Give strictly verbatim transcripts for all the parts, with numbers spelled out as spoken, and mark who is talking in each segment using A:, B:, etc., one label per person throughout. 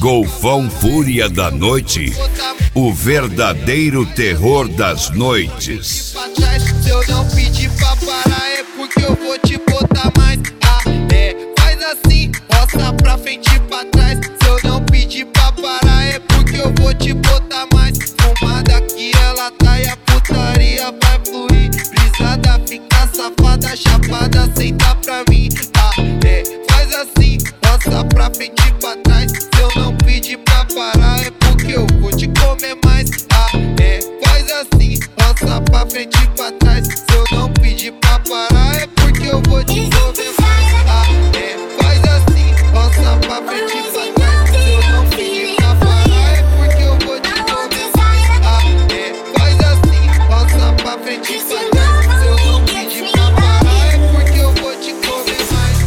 A: Golfão Fúria da Noite, o verdadeiro terror das noites.
B: Se eu não pedir pra parar é porque eu vou te botar mais. Ah, é, faz assim, roça pra frente e pra trás. Se eu não pedir pra parar é porque eu vou te botar mais. Fumada que ela tá e a putaria vai fluir. Brisada, fica safada, chapada, senta pra mim. Ah, é, faz assim, roça pra frente e pra trás. Se eu não pedir pra parar é porque eu vou te comer mais. Ah, é, faz assim, roça pra frente e pra trás. Se eu não pedir pra parar é porque eu vou te comer mais. Ah, é, faz assim, roça pra frente e pra trás. Se eu não pedir pra parar é porque eu vou te comer mais. Ah, é, faz assim, roça pra frente e pra trás. Se eu não pedir pra parar é porque eu vou te comer mais.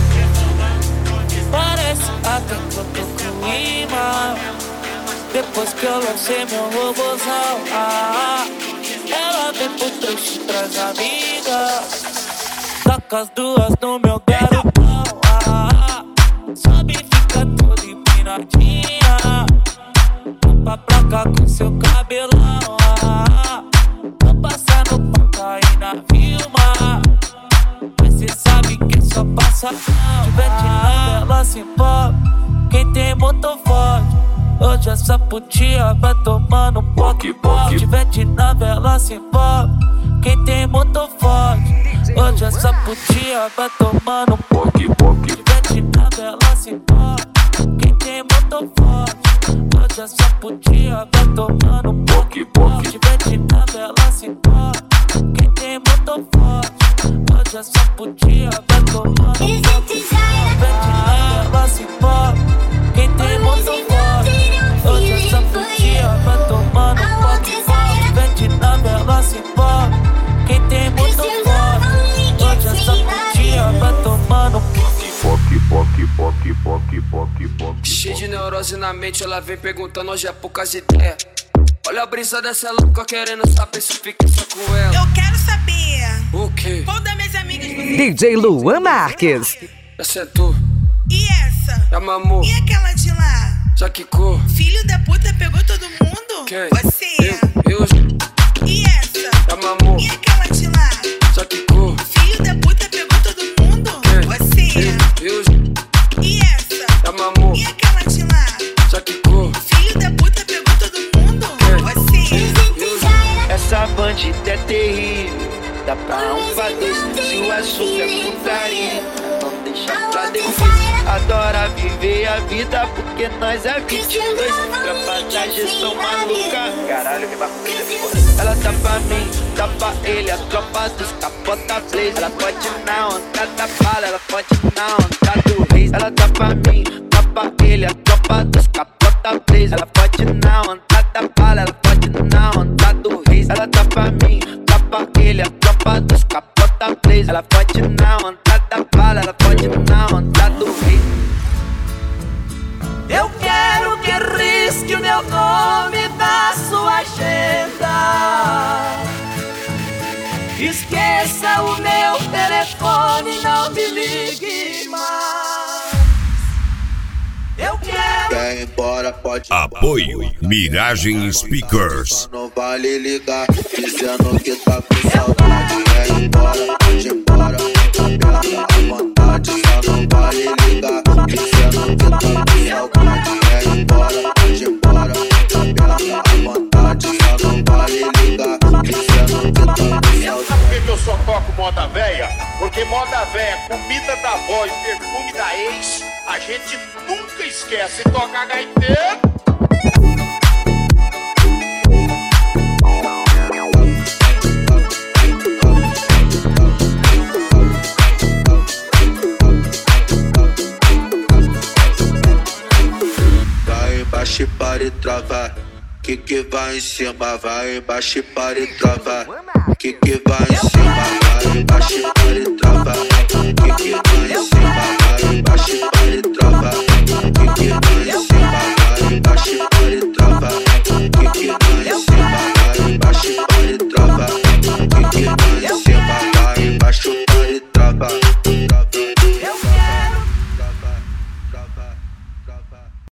C: Parece até que eu tô com imã. Depois que eu lancei meu robôzão, ah, ela vem por trás e traz amiga. Taca as duas no meu garotão, ah, sobe e fica toda empinadinha. Tampa pra cá com seu cabelão, ah, tô passando cocaína, Vilma. Mas cê sabe que só passa mal. Tiver tirando ela se envolve. Quem tem motor forte hoje essa putinha vai tomando um poque poque. Tivete na vela se envolve. Quem tem motor forte hoje essa putinha vai tomando um poque poque. Tivete na vela se envolve. Quem tem motor forte hoje essa putinha vai tomando um poque poque. Tivete na vela se envolve. Quem tem motor forte hoje essa putinha vai tomando um poque poque. Tivete na vela se envolve. Quem tem motor forte hoje essa putinha vai tomando um poque poque. Vende na vela se envolve. Quem tem motor forte hoje essa putinha vai tomando um poque poque poque poque poque poque poque.
D: Cheio de neurose na mente, ela vem perguntando hoje é poucas ideias. Olha a brisa dessa louca querendo saber se fica só com ela.
E: Eu quero saber
D: o quê?
E: Qual das minhas amigas você...
F: D J Luan Marques.
D: Já sentou?
E: E essa?
D: Já mamou?
E: E aquela de lá?
D: Já quicou?
E: Filho da puta pegou todo mundo?
D: Quem?
E: Você.
D: Eu, eu.
E: E essa?
D: Já mamou?
E: E aquela de lá?
D: Já quicou?
E: Filho da puta pegou todo mundo?
D: Quem?
E: Você.
D: Eu, eu.
E: E essa?
D: Já mamou?
E: E aquela de lá?
D: Já quicou?
E: Filho da puta pegou todo mundo?
D: Quem?
E: Você.
D: Eu.
G: Essa bandida é terrível. Dá pra um pra dois. Se o assunto é putaria, não deixa pra depois. Adora viver a vida porque nós é vinte e dois. Tropa da gestão maluca. Caralho, que bagulho. Ela tá pra mim, tá pra ele. A tropa dos capota blaze. Ela pode na onda da bala, ela pode na onda do reis. Ela tá pra mim, tá pra ele. A tropa dos capota blaze. Ela pode na onda da bala, ela pode na onda do reis. Ela tá pra mim, tá pra ele. A tropa dos capota blaze. Ela pode na onda da bala, ela pode na onda do reis.
C: Eu quero que risque o meu nome da sua agenda. Esqueça o meu telefone, não me ligue mais. Eu quero.
B: Quer ir embora, pode ir.
A: Apoio Miragem Speakers.
B: Não vale ligar, dizendo que tá com saudade. Quer ir embora, pode ir embora. Aperta à vontade, só não vale ligar, dizendo que tá com saudade. Quer ir embora, pode ir embora. Aperta à vontade, só não vale ligar, dizendo que tá com saudade.
H: Sabe por que eu só toco moda véia? Porque moda véia, comida da avó e perfume da ex, a gente nunca esquece. Toca gaiteiro.
B: Vai embaixo e para e trava. Que que vai em cima, vai embaixo e para e trava. Que que vai em cima, vai embaixo e para e